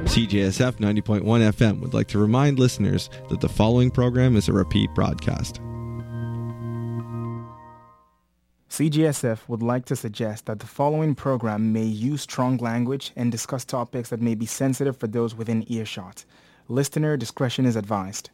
CJSF 90.1 FM would like to remind listeners that the following program is a repeat broadcast. CGSF would like to suggest that the following program may use strong language and discuss topics that may be sensitive for those within earshot. Listener discretion is advised.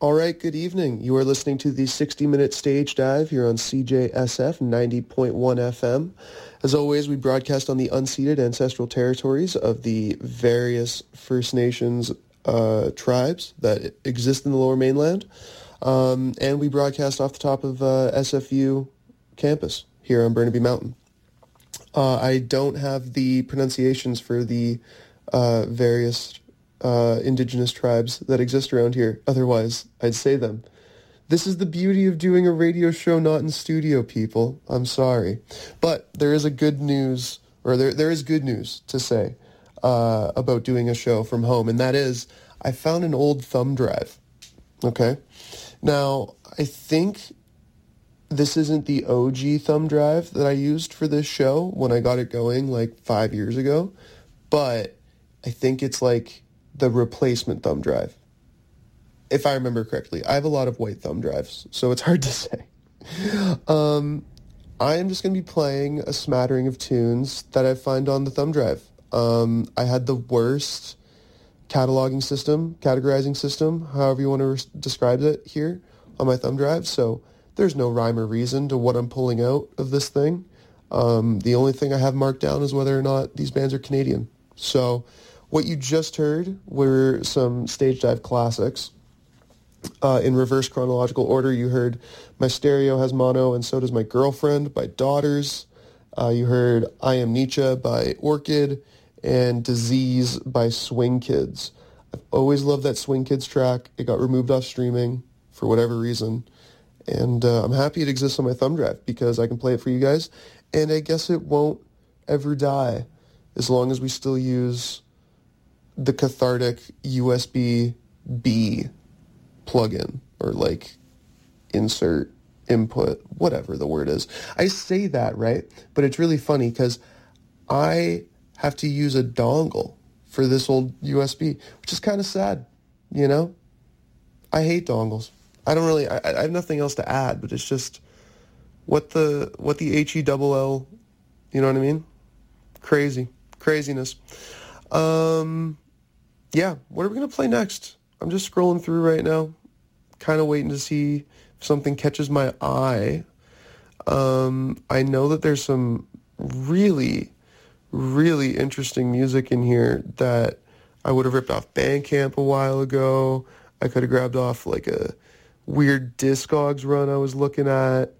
All right, good evening. You are listening to the 60-minute stage dive here on CJSF 90.1 FM. As always, we broadcast on the unceded ancestral territories of the various First Nations tribes that exist in the Lower Mainland. And we broadcast off the top of SFU campus here on Burnaby Mountain. I don't have the pronunciations for the various indigenous tribes that exist around here. Otherwise, I'd say them. This is the beauty of doing a radio show not in studio, people. I'm sorry. But there is good news to say about doing a show from home, and that is I found an old thumb drive. Okay? Now, I think this isn't the OG thumb drive that I used for this show when I got it going like 5 years ago, but I think it's like the replacement thumb drive, if I remember correctly. I have a lot of white thumb drives, so it's hard to say. I am just going to be playing a smattering of tunes that I find on the thumb drive. I had the worst categorizing system, however you want to describe it here, on my thumb drive, so there's no rhyme or reason to what I'm pulling out of this thing. The only thing I have marked down is whether or not these bands are Canadian. So what you just heard were some stage dive classics. In reverse chronological order, you heard My Stereo Has Mono and So Does My Girlfriend by Daughters. You heard I Am Nietzsche by Orchid and Disease by Swing Kids. I've always loved that Swing Kids track. It got removed off streaming for whatever reason. And I'm happy it exists on my thumb drive because I can play it for you guys. And I guess it won't ever die as long as we still use the cathartic USB-B plugin or like insert input, whatever the word is. I say that, right? But it's really funny because I have to use a dongle for this old USB, which is kind of sad, you know? I hate dongles. I have nothing else to add, but it's just what the HELL, you know what I mean? Craziness. Yeah, what are we going to play next? I'm just scrolling through right now, kind of waiting to see if something catches my eye. I know that there's some really, really interesting music in here that I would have ripped off Bandcamp a while ago. I could have grabbed off like a weird Discogs run I was looking at.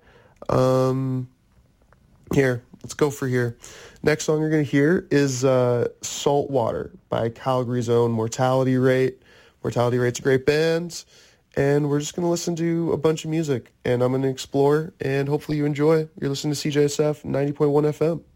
Here, let's go for here. Next song you're going to hear is Saltwater by Calgary's own Mortality Rate. Mortality Rate's a great band, and we're just going to listen to a bunch of music, and I'm going to explore, and hopefully you enjoy. You're listening to CJSF 90.1 FM.